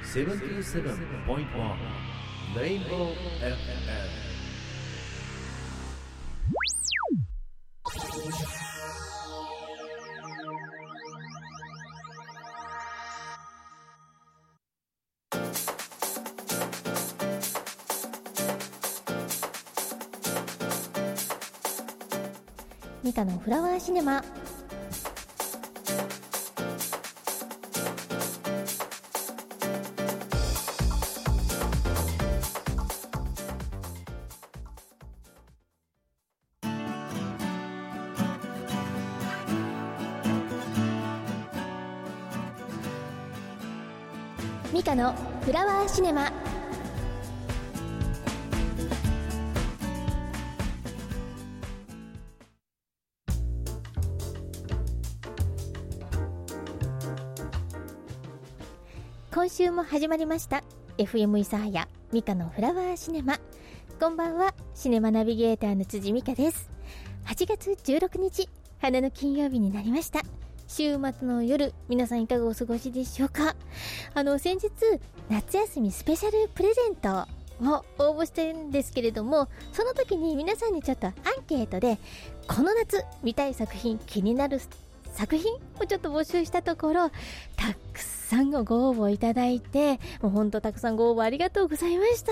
77.1 Rainbow FM。 ミカのフラワーシネマ。ミカのフラワーシネマ。今週も始まりました FM 諫早ミカのフラワーシネマ。こんばんは、シネマナビゲーターの辻美香です。8月16日花の金曜日になりました。週末の夜、皆さんいかがお過ごしでしょうか。先日夏休みスペシャルプレゼントを応募してるんですけれども、その時に皆さんにちょっとアンケートでこの夏見たい作品、気になる作品をちょっと募集したところ、たくさんご応募いただいて、もうほんとたくさんご応募ありがとうございました。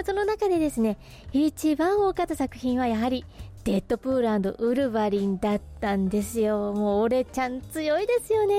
その中でですね、一番多かった作品はやはりデッドプール&ウルヴァリンだったんですよ。もう俺ちゃん強いですよね。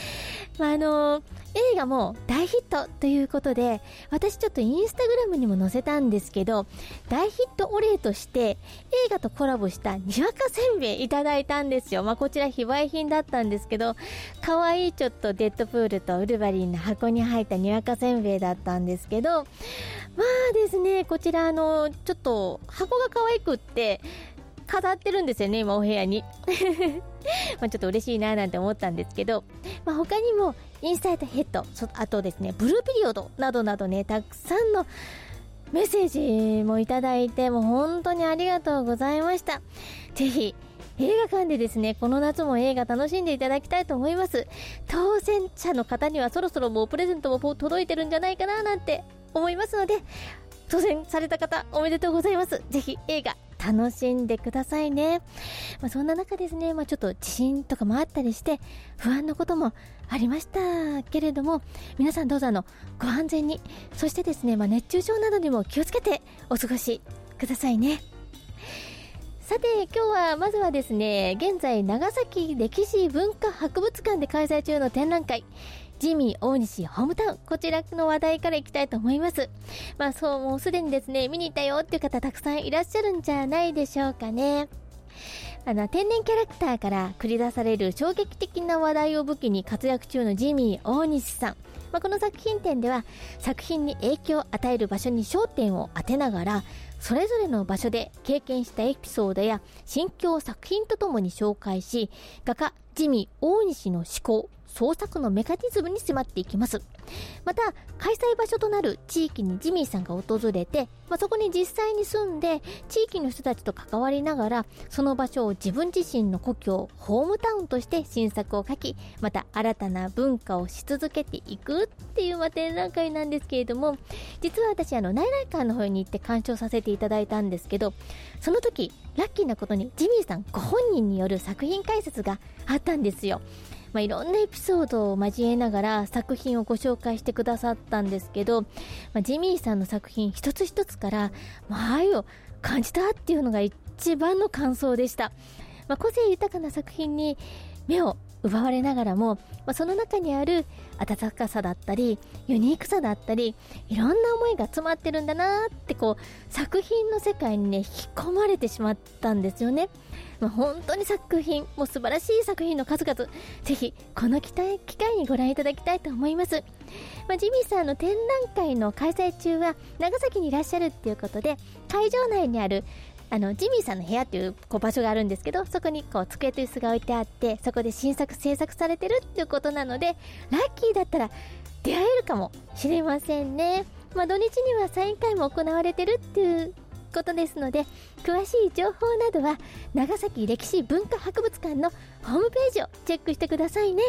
映画も大ヒットということで、私ちょっとインスタグラムにも載せたんですけど、大ヒットお礼として映画とコラボしたにわかせんべいいただいたんですよ。こちら非売品だったんですけど、可愛いちょっとデッドプールとウルヴァリンの箱に入ったにわかせんべいだったんですけど、ですね、こちらちょっと箱が可愛くって飾ってるんですよね、今お部屋にちょっと嬉しいななんて思ったんですけど、他にもインサイトヘッド、あとですねブルーピリオドなどなどね、たくさんのメッセージもいただいて、もう本当にありがとうございました。ぜひ映画館でですね、この夏も映画楽しんでいただきたいと思います。当選者の方にはそろそろもうプレゼントも届いてるんじゃないかななんて思いますので、当選された方おめでとうございます。ぜひ映画楽しんでくださいね。そんな中ですね、ちょっと地震とかもあったりして不安なこともありましたけれども、皆さんどうぞご安全に、そしてですね、熱中症などにも気をつけてお過ごしくださいね。さて今日はまずはですね、現在長崎歴史文化博物館で開催中の展覧会、ジミー大西ホームタウン、こちらの話題からいきたいと思います。もうすでにですね、見に行ったよっていう方たくさんいらっしゃるんじゃないでしょうかね。天然キャラクターから繰り出される衝撃的な話題を武器に活躍中のジミー大西さん。この作品展では作品に影響を与える場所に焦点を当てながら、それぞれの場所で経験したエピソードや心境を作品とともに紹介し、画家ジミー大西の思考、創作のメカニズムに迫っていきます。また開催場所となる地域にジミーさんが訪れて、そこに実際に住んで地域の人たちと関わりながら、その場所を自分自身の故郷ホームタウンとして新作を書き、また新たな文化をし続けていくっていう展覧会なんですけれども、実は私内々館の方に行って鑑賞させていただいたんですけど、その時ラッキーなことにジミーさんご本人による作品解説があったんですよ。いろんなエピソードを交えながら作品をご紹介してくださったんですけど、ジミーさんの作品一つ一つから愛を感じたっていうのが一番の感想でした。個性豊かな作品に目を奪われながらも、その中にある温かさだったりユニークさだったり、いろんな思いが詰まってるんだなって作品の世界にね引き込まれてしまったんですよね。本当に作品も素晴らしい作品の数々、ぜひこの機会にご覧いただきたいと思います。ジミーさんの展覧会の開催中は長崎にいらっしゃるっていうことで、会場内にあるジミーさんの部屋っていう場所があるんですけど、そこに机と椅子が置いてあって、そこで新作制作されてるっていうことなので、ラッキーだったら出会えるかもしれませんね。土日にはサイン会も行われてるっていうことですので、詳しい情報などは長崎歴史文化博物館のホームページをチェックしてくださいね。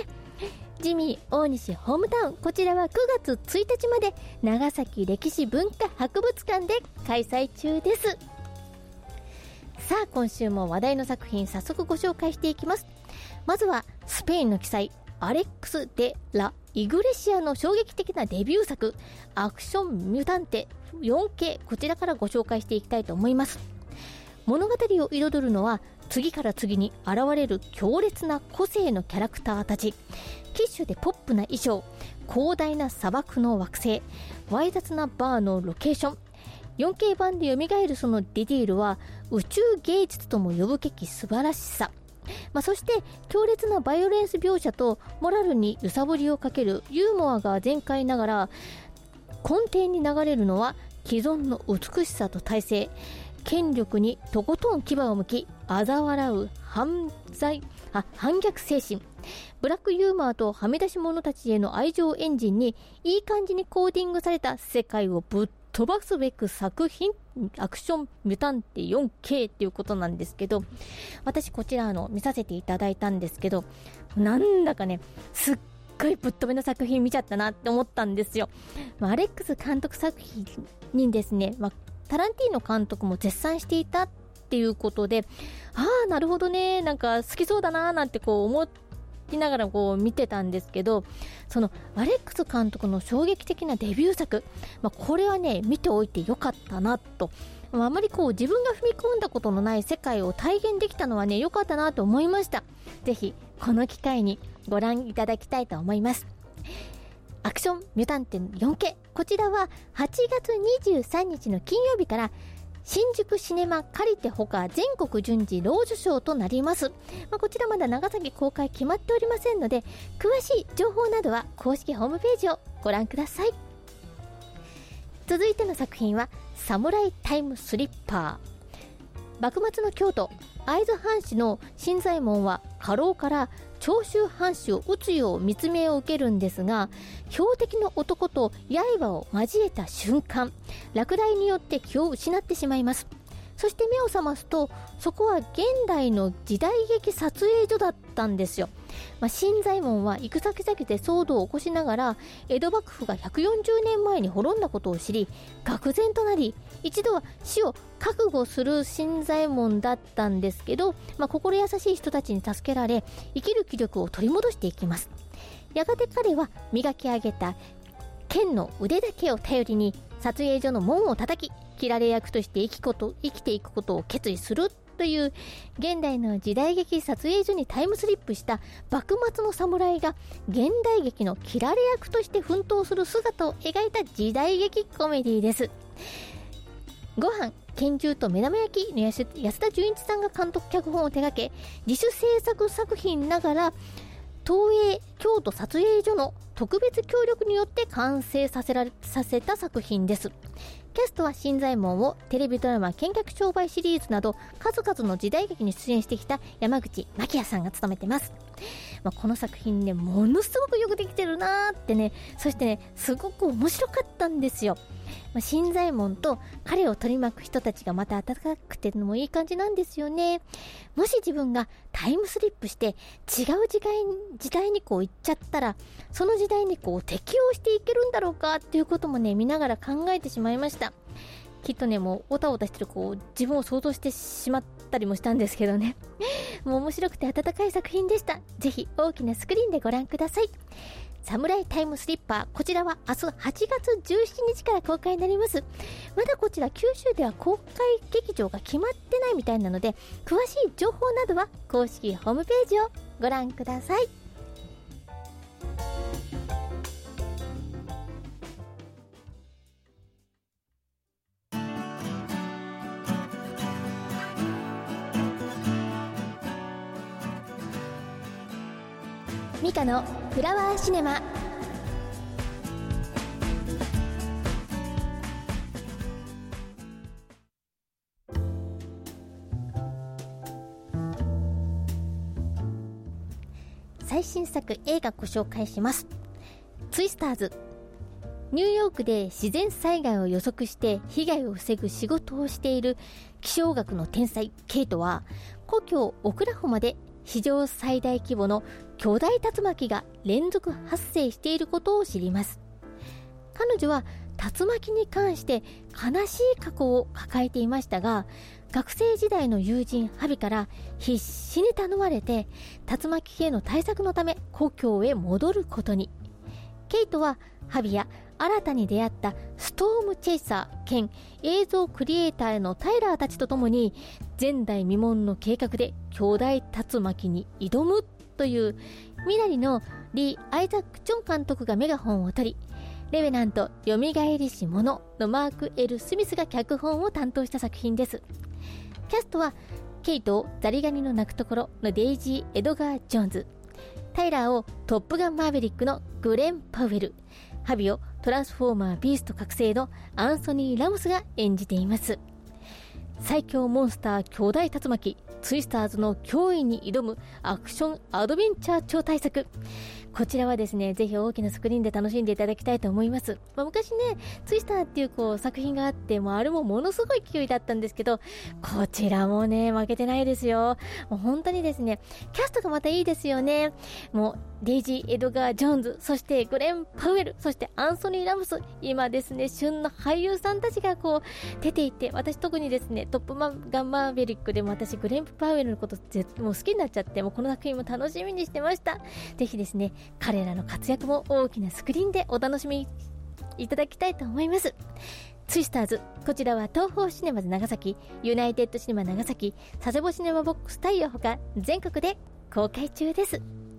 ジミー大西ホームタウン、こちらは9月1日まで長崎歴史文化博物館で開催中です。さあ今週も話題の作品早速ご紹介していきます。まずはスペインの奇才アレックス・デ・ラ・イグレシアの衝撃的なデビュー作アクション・ミュタンテ 4K、 こちらからご紹介していきたいと思います。物語を彩るのは次から次に現れる強烈な個性のキャラクターたち、キッシュでポップな衣装、広大な砂漠の惑星、わい雑なバーのロケーション、4K 版で蘇るそのディティールは宇宙芸術とも呼ぶべき素晴らしさ、そして強烈なバイオレンス描写とモラルに揺さぶりをかけるユーモアが全開ながら、根底に流れるのは既存の美しさと体制、権力にとことん牙を向き嘲笑う反逆精神、ブラックユーモアとはみ出し者たちへの愛情エンジンにいい感じにコーディングされた世界をぶっ飛ばすべく作品アクションミュタンテ 4K っていうことなんですけど、私こちら見させていただいたんですけど、なんだかねすっごいぶっ飛びの作品見ちゃったなって思ったんですよ。アレックス監督作品にですね、タランティーノ監督も絶賛していたっていうことで、なるほどね、なんか好きそうだななんて思いながら見てたんですけど、そのアレックス監督の衝撃的なデビュー作、これはね見ておいてよかったなと、あまり自分が踏み込んだことのない世界を体現できたのはねよかったなと思いました。ぜひこの機会にご覧いただきたいと思います。アクションミュタンテ 4K、 こちらは8月23日の金曜日から新宿シネマカリテほか全国順次ロージュショーとなります。こちらまだ長崎公開決まっておりませんので、詳しい情報などは公式ホームページをご覧ください。続いての作品はサムライタイムスリッパー。幕末の京都会津藩士の新左衛門は家老から長州藩士を討つよう密命を受けるんですが、標的の男と刃を交えた瞬間、落雷によって気を失ってしまいます。そして目を覚ますと、そこは現代の時代劇撮影所だったんですよ。新左衛門は行く先々で騒動を起こしながら、江戸幕府が140年前に滅んだことを知り愕然となり、一度は死を覚悟する新左衛門だったんですけど、心優しい人たちに助けられ生きる気力を取り戻していきます。やがて彼は磨き上げた剣の腕だけを頼りに撮影所の門を叩き、切られ役として生きていくことを決意するという現代の時代劇撮影所にタイムスリップした幕末の侍が現代劇の切られ役として奮闘する姿を描いた時代劇コメディです。ご飯拳銃と目玉焼きの安田純一さんが監督脚本を手掛け、自主制作作品ながら東映京都撮影所の特別協力によって完成させた作品です。キャストは新左衛門をテレビドラマ見客商売シリーズなど数々の時代劇に出演してきた山口真紀也さんが務めてます。この作品ねものすごくよくできてるなーってね、そしてねすごく面白かったんですよ。新左衛門と彼を取り巻く人たちがまた温かくてのもいい感じなんですよね。もし自分がタイムスリップして違う時代に行っちゃったら、その時代に適応していけるんだろうかっていうこともね見ながら考えてしまいました。きっとねもうおたおたしてる自分を想像してしまったりもしたんですけどねもう面白くて温かい作品でした。ぜひ大きなスクリーンでご覧ください。サムライタイムスリッパー、こちらは明日8月17日から公開になります。まだこちら九州では公開劇場が決まってないみたいなので、詳しい情報などは公式ホームページをご覧ください。ミカのフラワーシネマ。最新作映画ご紹介します。ツイスターズ。ニューヨークで自然災害を予測して被害を防ぐ仕事をしている気象学の天才ケイトは、故郷オクラホマで史上最大規模の巨大竜巻が連続発生していることを知ります。彼女は竜巻に関して悲しい過去を抱えていましたが、学生時代の友人ハビから必死に頼まれて竜巻への対策のため故郷へ戻ることに。ケイトはハビや新たに出会ったストームチェイサー兼映像クリエイターのタイラーたちとともに前代未聞の計画で巨大竜巻に挑むという未来のリー・アイザック・ジョン監督がメガホンを取り、レベナントよみがえりし者のマーク・エル・スミスが脚本を担当した作品です。キャストはケイトをザリガニの鳴くところのデイジー・エドガー・ジョーンズ、タイラーをトップガン・マーヴェリックのグレン・パウエル、ハビをトランスフォーマー・ビースト覚醒のアンソニー・ラモスが演じています。最強モンスター巨大竜巻ツイスターズの脅威に挑むアクションアドベンチャー超大作。こちらはですね、ぜひ大きなスクリーンで楽しんでいただきたいと思います。昔ね、ツイスターっていう作品があって、あれもものすごい勢いだったんですけど、こちらもね、負けてないですよ。もう本当にですね、キャストがまたいいですよね。もうデイジー・エドガー・ジョーンズ、そしてグレン・パウエル、そしてアンソニー・ラムス、今ですね、旬の俳優さんたちが出ていて、私特にですね、トップガンマーヴェリックでも私グレン・パウエルのこともう好きになっちゃって、もうこの作品も楽しみにしてました。ぜひですね、彼らの活躍も大きなスクリーンでお楽しみいただきたいと思います。ツイスターズ、こちらは東宝シネマズ長崎、ユナイテッドシネマ長崎、佐世保シネマボックスタイヤほか全国で公開中です。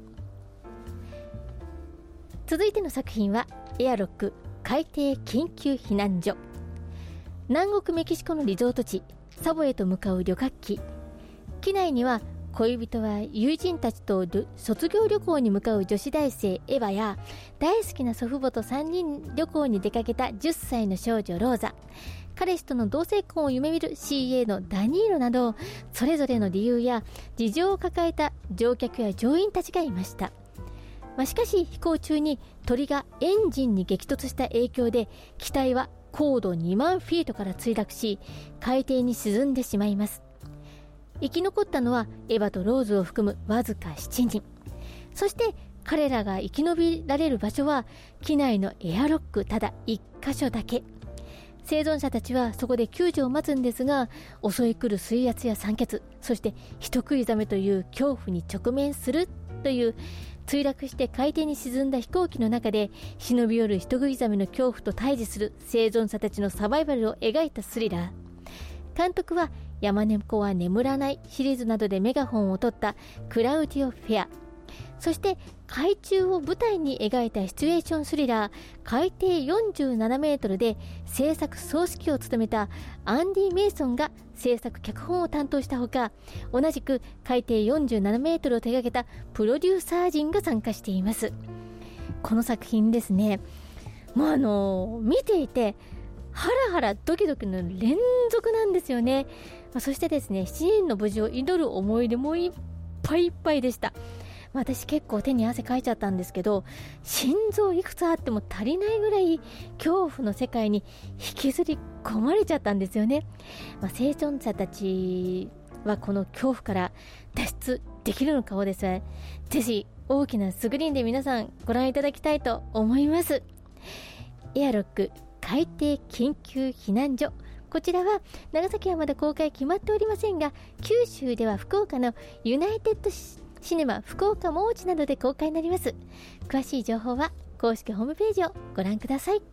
続いての作品はエアロック海底緊急避難所。南国メキシコのリゾート地サボへと向かう旅客機。機内には恋人は友人たちと卒業旅行に向かう女子大生エヴァや、大好きな祖父母と3人旅行に出かけた10歳の少女ローザ、彼氏との同性婚を夢見る CA のダニーロなど、それぞれの理由や事情を抱えた乗客や乗員たちがいました。しかし飛行中に鳥がエンジンに激突した影響で機体は高度2万フィートから墜落し、海底に沈んでしまいます。生き残ったのはエヴァとローズを含むわずか7人。そして彼らが生き延びられる場所は機内のエアロックただ1箇所だけ。生存者たちはそこで救助を待つんですが、襲い来る水圧や酸欠、そして人食いザメという恐怖に直面するという、墜落して海底に沈んだ飛行機の中で忍び寄る人食いザメの恐怖と対峙する生存者たちのサバイバルを描いたスリラー。監督は山猫は眠らないシリーズなどでメガホンを取ったクラウディオ・フェア、そして海中を舞台に描いたシチュエーションスリラー海底47メートルで制作総指揮を務めたアンディ・メイソンが制作脚本を担当したほか、同じく海底47メートルを手掛けたプロデューサー陣が参加しています。この作品ですね、見ていてハラハラドキドキの連続なんですよね。そしてですね、7人の無事を祈る思い出もいっぱいいっぱいでした。私結構手に汗かいちゃったんですけど、心臓いくつあっても足りないぐらい恐怖の世界に引きずり込まれちゃったんですよね。生存者たちはこの恐怖から脱出できるのかをですね、ぜひ大きなスクリーンで皆さんご覧いただきたいと思います。エアロック海底緊急避難所、こちらは長崎はまだ公開決まっておりませんが、九州では福岡のユナイテッドシネマ福岡モーチなどで公開になります。詳しい情報は公式ホームページをご覧ください。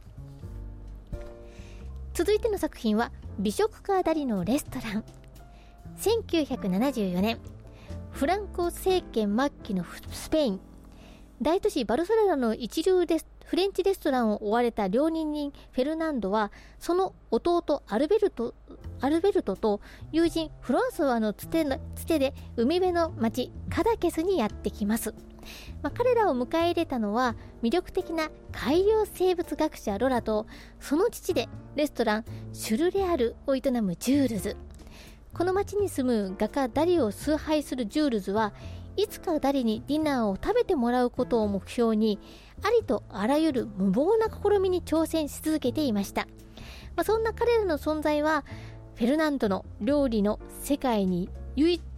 続いての作品は美食家ダリのレストラン。1974年、フランコ政権末期のスペイン、大都市バルセロナの一流フレンチレストランを追われた料理人フェルナンドは、その弟アルベルトと友人フランソワのつてで海辺の町カダケスにやってきます。彼らを迎え入れたのは魅力的な海洋生物学者ロラと、その父でレストランシュルレアルを営むジュールズ。この町に住む画家ダリを崇拝するジュールズは、いつかダリにディナーを食べてもらうことを目標に、ありとあらゆる無謀な試みに挑戦し続けていました。そんな彼らの存在はフェルナンドの料理の世界に唯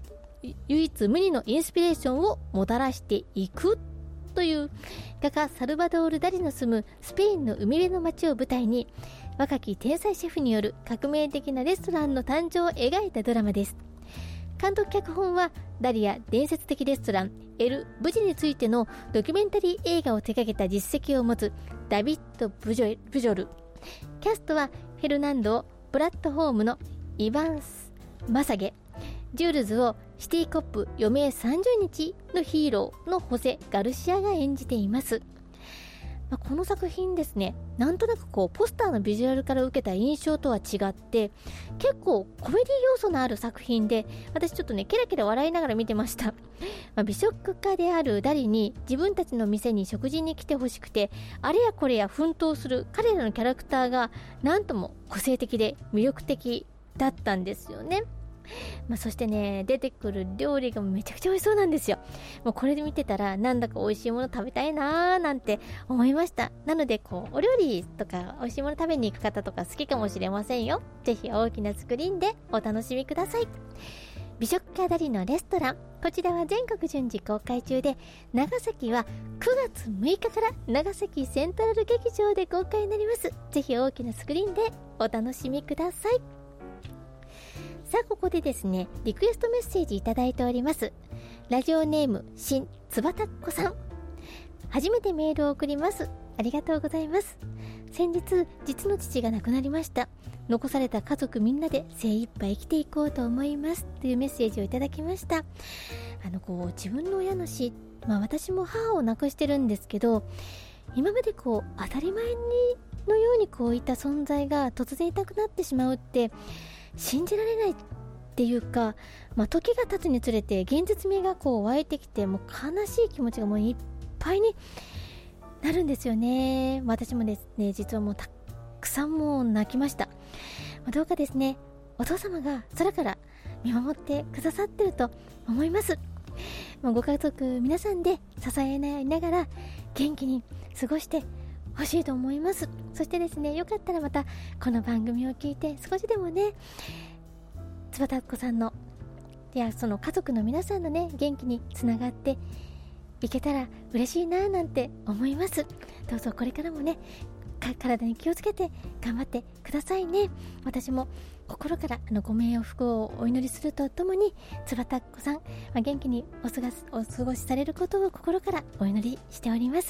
唯一無二のインスピレーションをもたらしていくという画家サルバドール・ダリの住むスペインの海辺の街を舞台に、若き天才シェフによる革命的なレストランの誕生を描いたドラマです。監督脚本はダリや伝説的レストランエル・ブジについてのドキュメンタリー映画を手掛けた実績を持つダビッド・ブジョル。キャストはフェルナンド・プラットフォームのイヴァンス・マサゲ、ジュールズをシティコップ余命30日のヒーローのホセ・ガルシアが演じています。この作品ですね、なんとなくポスターのビジュアルから受けた印象とは違って結構コメディ要素のある作品で、私ちょっとねケラケラ笑いながら見てました。美食家であるダリに自分たちの店に食事に来てほしくて、あれやこれや奮闘する彼らのキャラクターがなんとも個性的で魅力的だったんですよね。そしてね、出てくる料理がめちゃくちゃ美味しそうなんですよ。もうこれで見てたらなんだか美味しいもの食べたいなーなんて思いました。なのでお料理とか美味しいもの食べに行く方とか好きかもしれませんよ。ぜひ大きなスクリーンでお楽しみください。美食家ダリのレストラン、こちらは全国順次公開中で、長崎は9月6日から長崎セントラル劇場で公開になります。ぜひ大きなスクリーンでお楽しみください。さあ、ここでですね、リクエストメッセージいただいております。ラジオネーム新つばたっこさん、初めてメールを送ります。ありがとうございます。先日実の父が亡くなりました。残された家族みんなで精一杯生きていこうと思いますというメッセージをいただきました。自分の親の死、私も母を亡くしてるんですけど、今まで当たり前のようにこういった存在が突然いなくなってしまうって信じられないっていうか、時が経つにつれて現実味が湧いてきて、もう悲しい気持ちがもういっぱいになるんですよね。私もですね、実はもうたくさんもう泣きました。どうかですね、お父様が空から見守ってくださってると思います。ご家族皆さんで支え合いながら元気に過ごして欲しいと思います。そしてですね、よかったらまたこの番組を聞いて少しでもね、つばたっこさんのその家族の皆さんのね元気につながっていけたら嬉しいななんて思います。どうぞこれからもね、体に気をつけて頑張ってくださいね。私も心からご冥福をお祈りするとともに、つばたっこさん、元気にお過ごしされることを心からお祈りしております。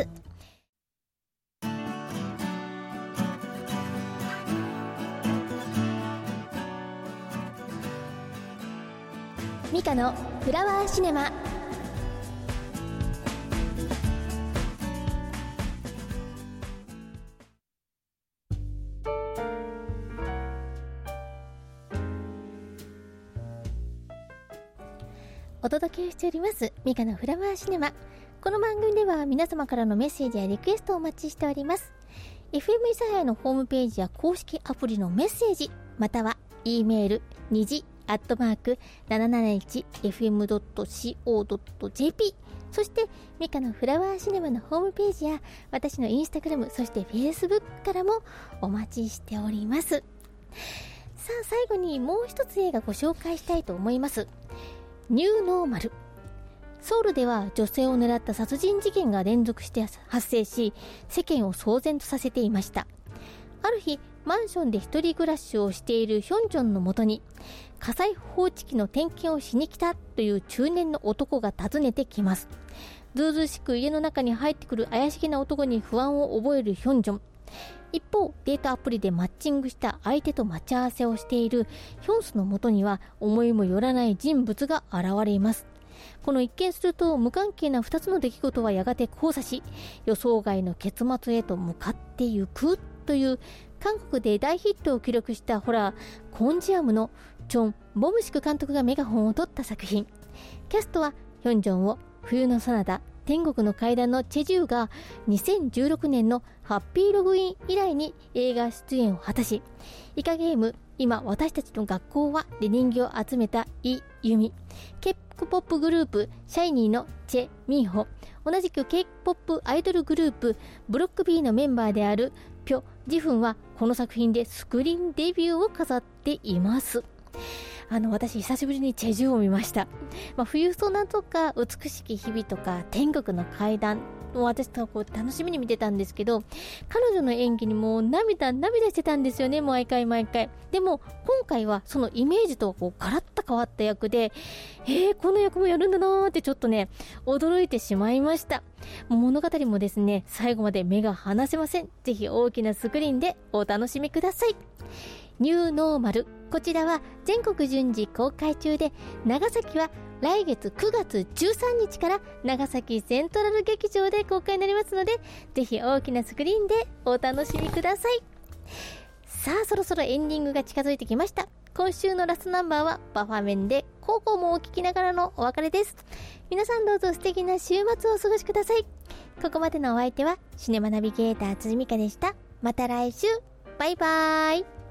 ミカのフラワーシネマ。お届けしておりますミカのフラワーシネマ。この番組では皆様からのメッセージやリクエストをお待ちしております。 FM 諫早のホームページや公式アプリのメッセージ、または E メール2時771fm.co.jp、 そしてミカのフラワーシネマのホームページや私のインスタグラム、そしてフェイスブックからもお待ちしております。さあ、最後にもう一つ映画ご紹介したいと思います。ニューノーマル。ソウルでは女性を狙った殺人事件が連続して発生し、世間を騒然とさせていました。ある日、マンションで一人暮らしをしているヒョンジョンのもとに、火災報知器の点検をしに来たという中年の男が訪ねてきます。ずうずうしく家の中に入ってくる怪しげな男に不安を覚えるヒョンジョン。一方、デートアプリでマッチングした相手と待ち合わせをしているヒョンスのもとには、思いもよらない人物が現れます。この一見すると無関係な2つの出来事はやがて交差し、予想外の結末へと向かっていくという韓国で大ヒットを記録したホラーコンジアムのチョン・ボムシク監督がメガホンを取った作品。キャストはヒョンジョンを冬のサナダ、天国の階段のチェジュが2016年のハッピーログイン以来に映画出演を果たし、イカゲーム今私たちの学校はで人気を集めたイ・ユミ、K-POP グループシャイニーのチェ・ミンホ、同じく K-POP アイドルグループブロック B のメンバーであるピョ・ジフンはこの作品でスクリーンデビューを飾っています。 私久しぶりにチェジュを見ました。冬ソナとか美しき日々とか天国の階段も私とこう楽しみに見てたんですけど、彼女の演技にもう涙してたんですよね、毎回。でも今回はそのイメージとはこうガラッと変わった役で、この役もやるんだなーってちょっとね驚いてしまいました。物語もですね、最後まで目が離せません。ぜひ大きなスクリーンでお楽しみください。ニューノーマル、こちらは全国順次公開中で、長崎は来月9月13日から長崎セントラル劇場で公開になりますので、ぜひ大きなスクリーンでお楽しみください。さあ、そろそろエンディングが近づいてきました。今週のラストナンバーはバファメンでコーコーもお聞きながらのお別れです。皆さんどうぞ素敵な週末をお過ごしください。ここまでのお相手はシネマナビゲーター辻美香でした。また来週、バイバーイ。